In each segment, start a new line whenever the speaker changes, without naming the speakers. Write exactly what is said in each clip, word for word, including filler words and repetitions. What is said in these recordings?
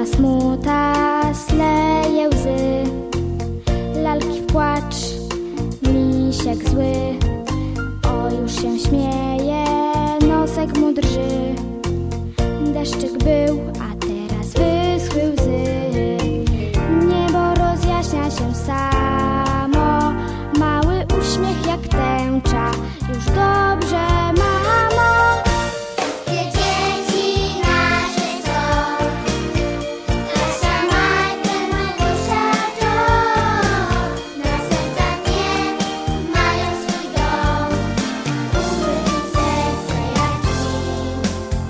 smuta sleje łzy, lalki w płacz, misiek zły. O, już się śmieje, nosek mu drży. Deszczyk był, a teraz wyschły łzy. Niebo rozjaśnia się samo, mały uśmiech jak tęcza. Już dobrze, mamo.
Wszystkie dzieci nasze są, Kasia, Majka, Małgosia, Jo. Na sercach nie mają swój dom, umyj serce jak drzwi.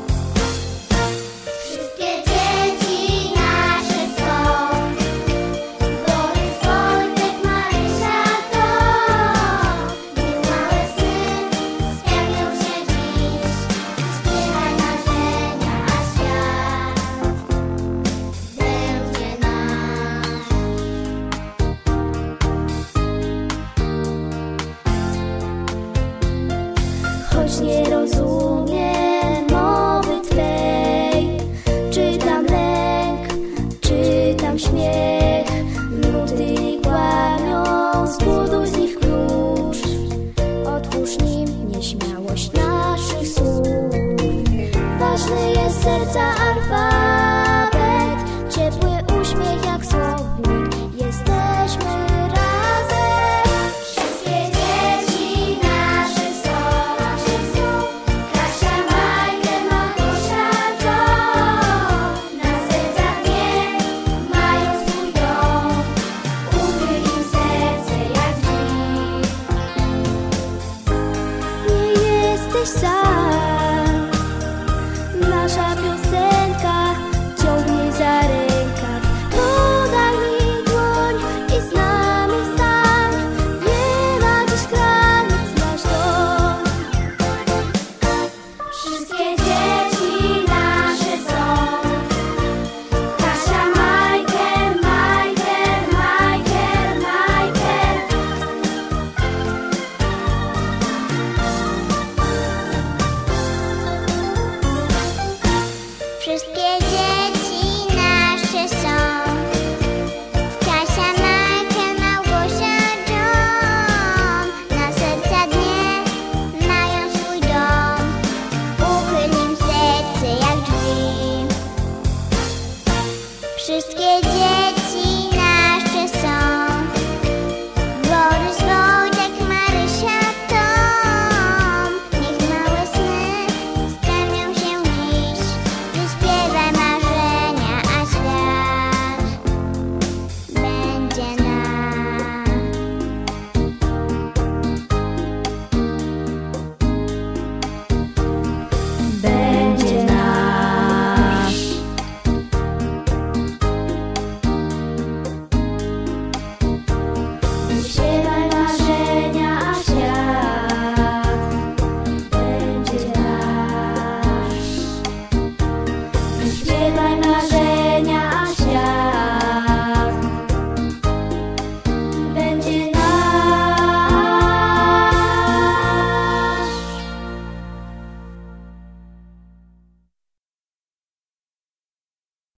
Wszystkie dzieci nasze są, Borys, Wojtek, Marysia, to niech małe sny spełnią się dziś. Śpiewaj marzenia, a świat będzie nasz.
Choć nie rozumiem mowy Twej, czytam lęk, czytam śmiech. Nuty kłamią, zbuduj z nich klucz. Otwórz nim nieśmiałość naszych słów. Ważny jest serca alfabet, ciepły uśmiech jak słownik. Jesteśmy razem.
Wszystkie dzieci nasze są, Kasia, Majka, Małgosia, Jo. Na sercach nie mają swój dom, ukryj im serce jak drzwi.
Nie jesteś sam. Nasza piosenka ciągnie za rękaw. Podaj mi dłoń i z nami stań. Nie ma dziś granic nasz dom.
Wszystkie